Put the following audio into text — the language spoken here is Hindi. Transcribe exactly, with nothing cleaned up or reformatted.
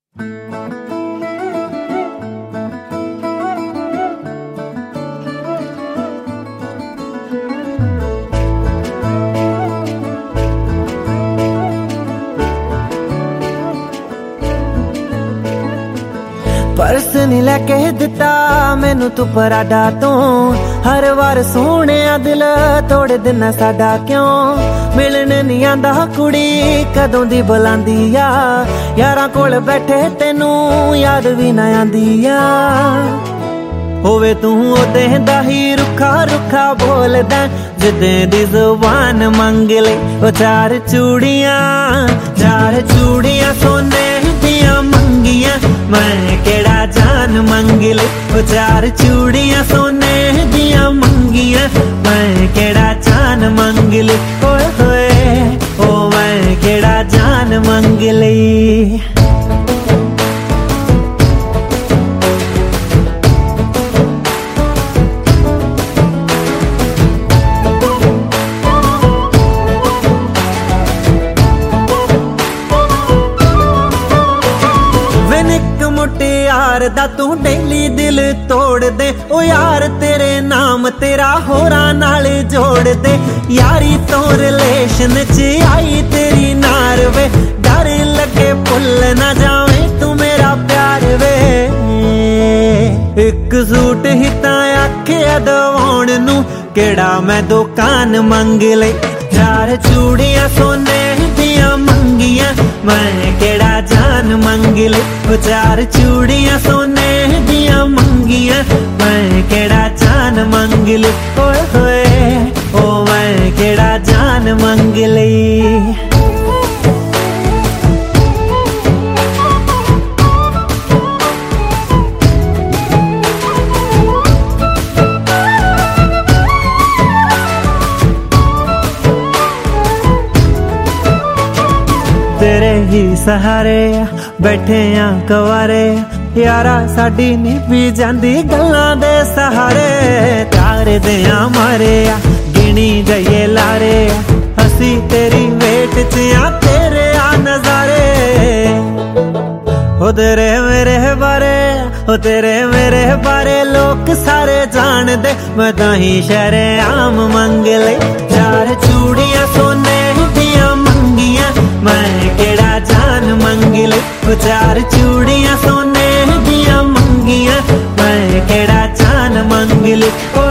परस नहीं लैके दिता मैनू तू पराडा तो हर बार सोने दिल तोड़ देना साडा क्यों मिलन नहीं आंदा कुड़ी कदों दी बुलांदी आ यारां कोल बैठे तेनू याद भी ना आंदी आ होवे तू ओदे दा ही रुखा रुखा बोलदा जिदे दी जुबान मंग ले ओ चार चूड़ियां चार चूड़ियां सोने दियां मंगियां मैं केड़ा जान मंग ले ओ चार चूड़ियां सोने दियां मंगियां मैं केड़ा जान मंग ले ओए होए ओ मैं केड़ा जान मंग ले यार दा तू डेली दिल तोड़ दे ओ यार तेरे नाम तेरा होरा नाल जोड़ दे यारी तो रिलेशन च आई तेरी नार वे डर लगे भुल ना जावे तू मेरा प्यार वे एक सूट ही तां आखिया दवाउण नू केड़ा मैं दुकान मंग ले चार चूड़ियां सोने दियां मंगियां मैं केड़ा जान मंग ले चार चूड़ियां सोने दियां मंगियां मैं केड़ा जान मंग ले ओए होए ओ मैं केड़ा जान मंग ले तेरे ही सहारे बैठे आ कवारे यारा साडी नी भी जांदी गल्लां दे सहारे तारे दे मारे गिनी जाइए लारे हसी तेरी वेट च आ तेरे आ नजारे ओ तेरे मेरे बारे ओ तेरे मेरे बारे लोग सारे जान दे मैं ताही शहरे आम मंग ले चार चूड़ियां सोने दियां मंगियां मैं केड़ा जान मंग ले चार चूड़ियां सोने दियां मंगियां मैं केड़ा जान मंग ले।